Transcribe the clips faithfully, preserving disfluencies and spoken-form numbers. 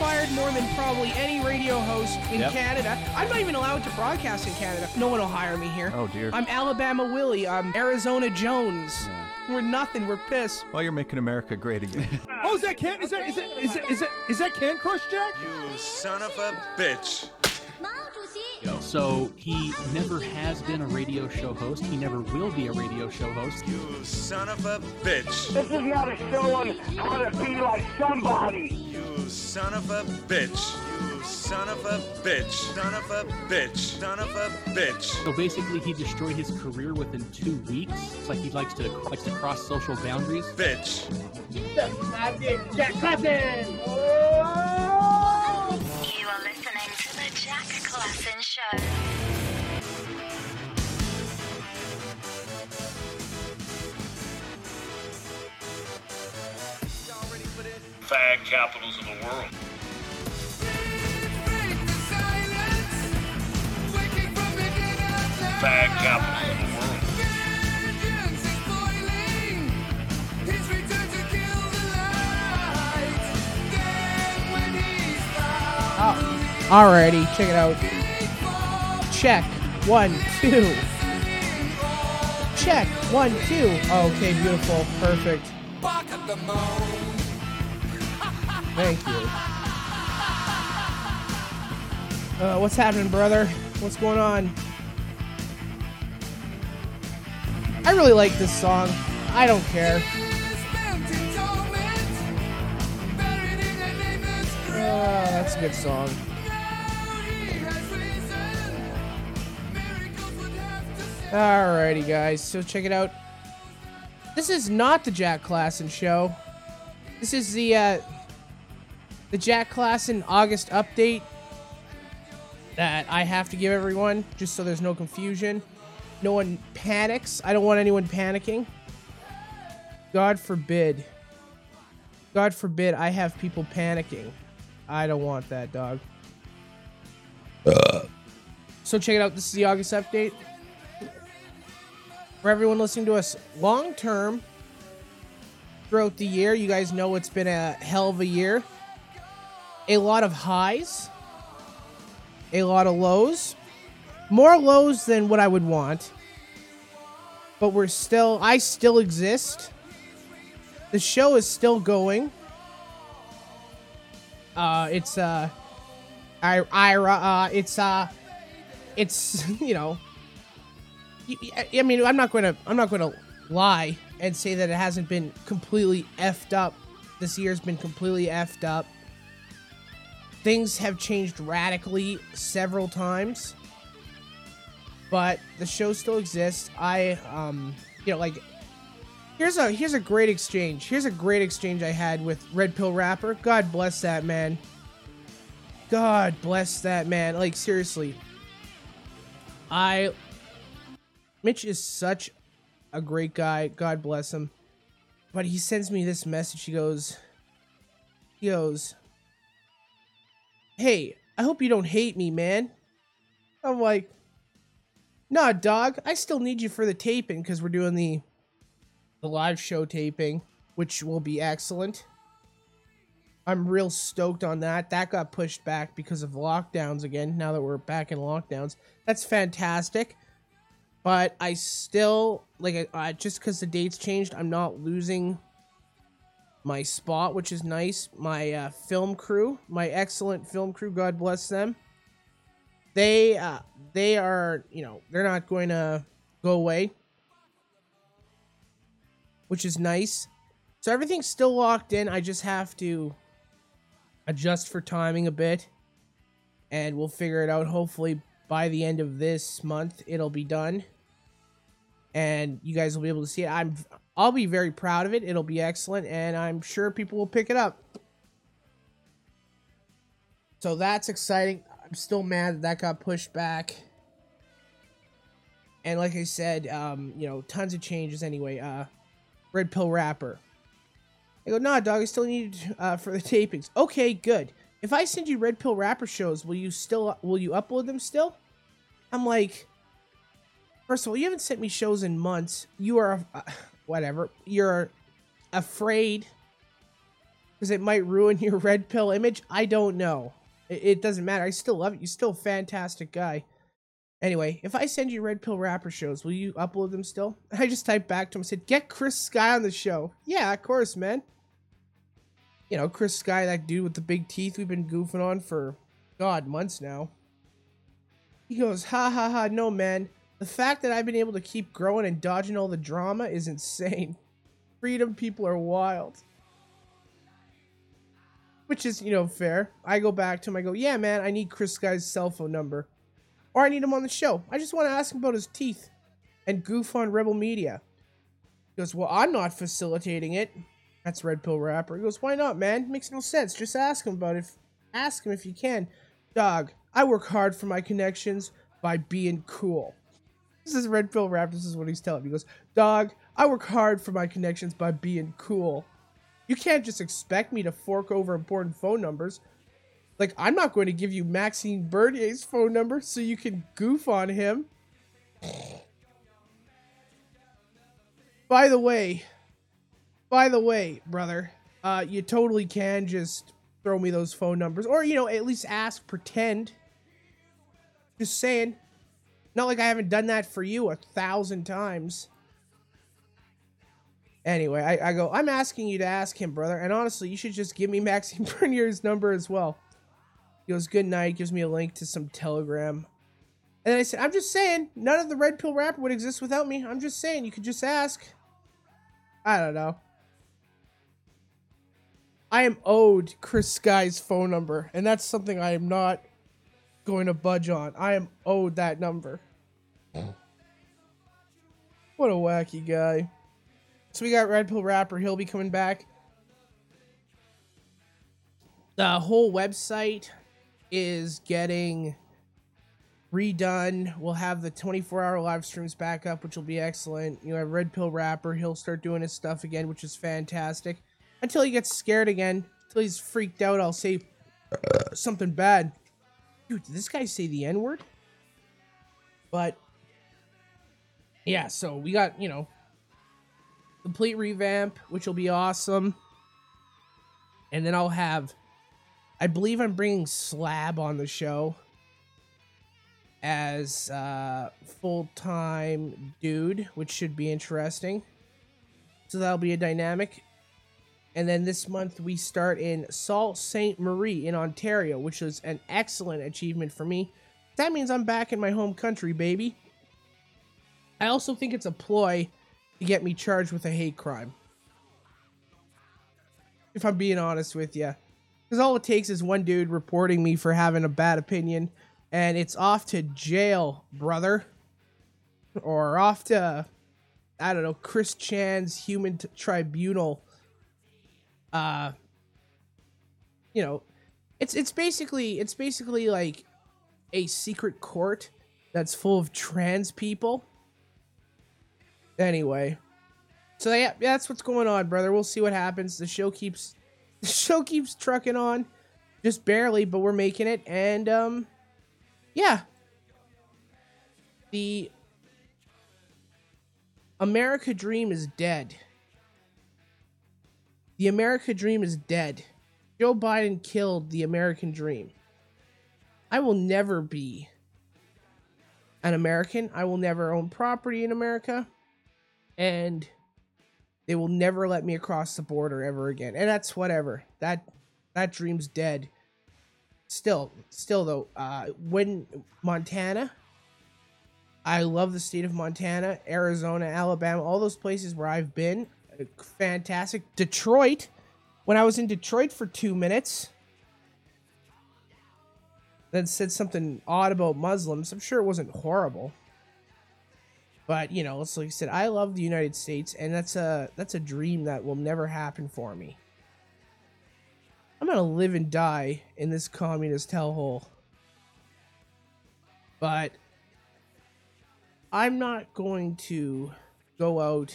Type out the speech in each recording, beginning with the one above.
fired more than probably any radio host in Yep. Canada. I'm not even allowed to broadcast in Canada. No one will hire me here. Oh, dear. I'm Alabama Willie. I'm Arizona Jones. We're nothing. We're pissed. Well, you're making America great again. Oh, is that can? Is that is that is that is that, is that Can Crush Jack? You son of a bitch. So he never has been a radio show host. He never will be a radio show host. You son of a bitch. This is not a show on how to be like somebody. You son of a bitch. You son of a bitch. Son of a bitch. Son of a bitch. So basically, he destroyed his career within two weeks. It's like he likes to likes to cross social boundaries. Bitch. Jack Clapton. You are listening to the Jack Klassen Show. Fag capitals of the world. Fag capitals of the world. Oh, alrighty, check it out. Check. One, two. Check. One, two. Okay, beautiful. Perfect. Thank you. Uh, what's happening, brother? What's going on? I really like this song. I don't care. Oh, that's a good song. Alrighty, guys. So check it out. This is not the Jack Klassen Show. This is the uh, the Jack Klassen August update that I have to give everyone, just so there's no confusion. No one panics. I don't want anyone panicking. God forbid. God forbid I have people panicking. I don't want that, dog. Uh. So check it out. This is the August update. For everyone listening to us long term throughout the year, you guys know it's been a hell of a year. A lot of highs. A lot of lows. More lows than what I would want. But we're still, I still exist. The show is still going. Uh, it's, uh, I, I, uh, it's, uh, it's, you know, I mean, I'm not going to, I'm not going to lie and say that it hasn't been completely effed up. This year's been completely effed up. Things have changed radically several times. But the show still exists. I, um, you know, like, here's a, here's a great exchange. Here's a great exchange I had with Red Pill Rapper. God bless that man. God bless that man. Like, seriously. I, Mitch is such a great guy. God bless him. But he sends me this message. He goes, he goes, hey, I hope you don't hate me, man. I'm like, nah, dog, I still need you for the taping because we're doing the the live show taping, which will be excellent. I'm real stoked on that. That got pushed back because of lockdowns again, now that we're back in lockdowns. That's fantastic. But I still, like, uh, just because the dates changed, I'm not losing my spot, which is nice. My uh, film crew, my excellent film crew, God bless them. They, uh, they are, you know, they're not going to go away, which is nice. So everything's still locked in. I just have to adjust for timing a bit, and we'll figure it out. Hopefully by the end of this month, it'll be done, and you guys will be able to see it. I'm, I'll be very proud of it. It'll be excellent, and I'm sure people will pick it up. So that's exciting. I'm still mad that that got pushed back. And like I said, um, you know, tons of changes anyway. Uh, Red Pill Rapper. I go, nah, dog, I still need uh, for the tapings. Okay, good. If I send you Red Pill Rapper shows, will you still, will you upload them still? I'm like, first of all, you haven't sent me shows in months. You are, uh, whatever. You're afraid because it might ruin your red pill image. I don't know. It, it doesn't matter. I still love it. You're still a fantastic guy. Anyway, if I send you red pill rapper shows, will you upload them still? I just typed back to him and said, get Chris Sky on the show. Yeah, of course, man. You know, Chris Sky, that dude with the big teeth we've been goofing on for, God, months now. He goes, ha ha ha, no, man. The fact that I've been able to keep growing and dodging all the drama is insane. Freedom people are wild. Which is, you know, fair. I go back to him, I go, yeah, man, I need Chris Sky's cell phone number. Or I need him on the show. I just want to ask him about his teeth and goof on Rebel Media. He goes, well, I'm not facilitating it. That's Red Pill Rapper. He goes, why not, man? Makes no sense. Just ask him about it. Ask him if you can. Dog, I work hard for my connections by being cool. This is Red Pill Rapper. This is what he's telling me. He goes, dog, I work hard for my connections by being cool. You can't just expect me to fork over important phone numbers. Like, I'm not going to give you Maxine Bernier's phone number so you can goof on him. By the way, by the way, brother, uh, you totally can just throw me those phone numbers. Or, you know, at least ask, pretend. Just saying. Not like I haven't done that for you a thousand times. Anyway, I, I go, I'm asking you to ask him, brother. And honestly, you should just give me Maxine Bernier's number as well. He goes, good night, gives me a link to some Telegram. And then I said, I'm just saying, none of the Red Pill Rapper would exist without me. I'm just saying, you could just ask. I don't know. I am owed Chris Sky's phone number, and that's something I am not going to budge on. I am owed that number. What a wacky guy. So we got Red Pill Rapper. He'll be coming back. The whole website is getting redone. We'll have the twenty-four hour live streams back up, which will be excellent. You know, Red Pill Rapper, he'll start doing his stuff again, which is fantastic. Until he gets scared again. Until he's freaked out, I'll say uh, something bad. Dude, did this guy say the N-word? But, yeah, so we got, you know, complete revamp, which will be awesome. And then I'll have, I believe I'm bringing Slab on the show as uh, full-time dude, which should be interesting. So that'll be a dynamic. And then this month we start in Sault Ste. Marie in Ontario, which is an excellent achievement for me. That means I'm back in my home country, baby. I also think it's a ploy to get me charged with a hate crime. If I'm being honest with you. Because all it takes is one dude reporting me for having a bad opinion, and it's off to jail, brother. Or off to, I don't know, Chris Chan's Human t- Tribunal. Uh, you know, it's it's basically it's basically like a secret court that's full of trans people. Anyway, so yeah, that's what's going on, brother. We'll see what happens. The show keeps the show keeps trucking on, just barely, but we're making it. And um, yeah, the America Dream is dead. The America Dream is dead. Joe Biden killed the American Dream. I will never be an American. I will never own property in America. And they will never let me across the border ever again. And that's whatever. That that dream's dead. Still, still though, uh, when Montana, I love the state of Montana, Arizona, Alabama, all those places where I've been. Fantastic. Detroit, when I was in Detroit for two minutes, then said something odd about Muslims. I'm sure it wasn't horrible, but you know, it's like I said, I love the United States, and that's a that's a dream that will never happen for me. I'm gonna live and die in this communist hellhole, but I'm not going to go out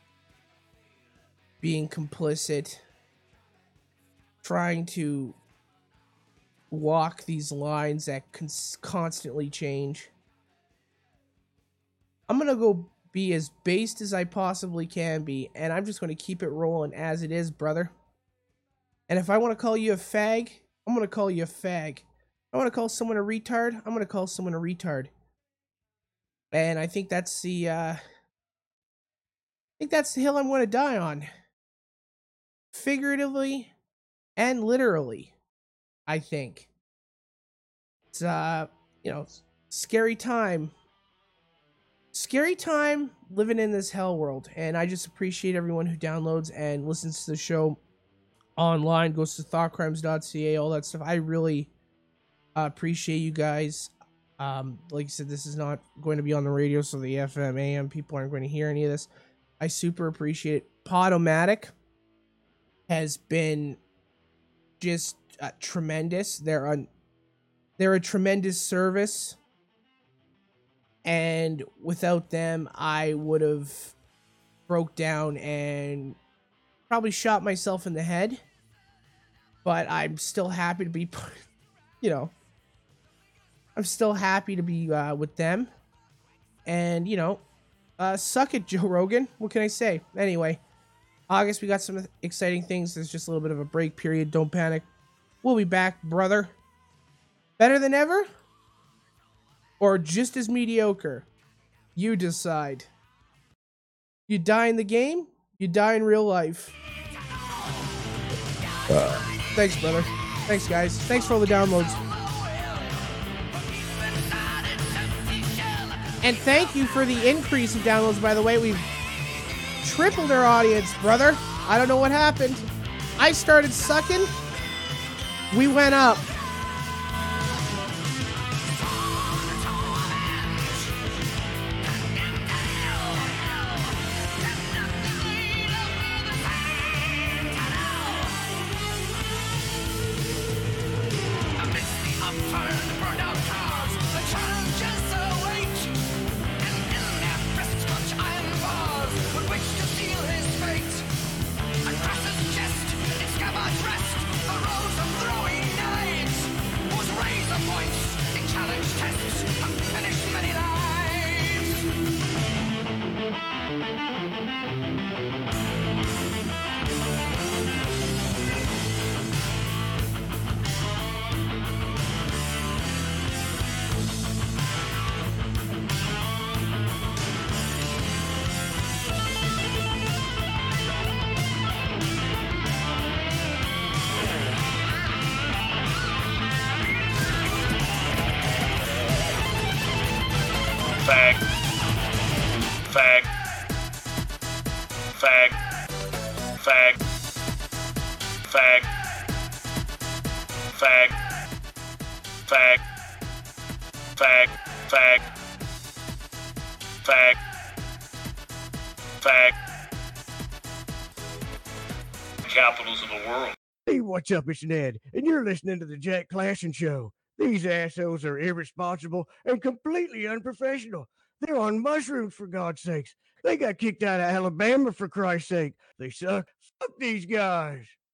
being complicit, trying to walk these lines that cons- constantly change. I'm gonna go be as based as I possibly can be, and I'm just gonna keep it rolling as it is, brother. And if I want to call you a fag, I'm going to call you a fag. I want to call someone a retard, I'm going to call someone a retard. And I think that's the, uh, I think that's the hill I'm going to die on. Figuratively and literally, I think. It's, uh, you know, scary time. Scary time living in this hell world. And I just appreciate everyone who downloads and listens to the show online, goes to thought crimes dot c a, all that stuff. I really uh, appreciate you guys. Um, like I said, this is not going to be on the radio, so the F M, A M people aren't going to hear any of this. I super appreciate it. Podomatic has been just uh, tremendous. They're on, they're a tremendous service, and without them, I would have broke down and probably shot myself in the head. But I'm still happy to be, you know, I'm still happy to be uh, with them. And, you know, uh, suck it, Joe Rogan. What can I say? Anyway, August, we got some exciting things. There's just a little bit of a break period. Don't panic. We'll be back, brother. Better than ever? Or just as mediocre? You decide. You die in the game, you die in real life. Uh. Thanks, brother. Thanks, guys. Thanks for all the downloads. And thank you for the increase in downloads, by the way. We've tripled our audience, brother. I don't know what happened. I started sucking. We went up. Fag. Fag. Fag. Fag. Fag. Fag. Fag. Fag. Fag. Fag. Fag. Capitals of the world. Hey, what's up? It's Ned, and you're listening to the Jack Klassen Show. These assholes are irresponsible and completely unprofessional. They're on mushrooms, for God's sakes. They got kicked out of Alabama, for Christ's sake. They suck. Fuck these guys.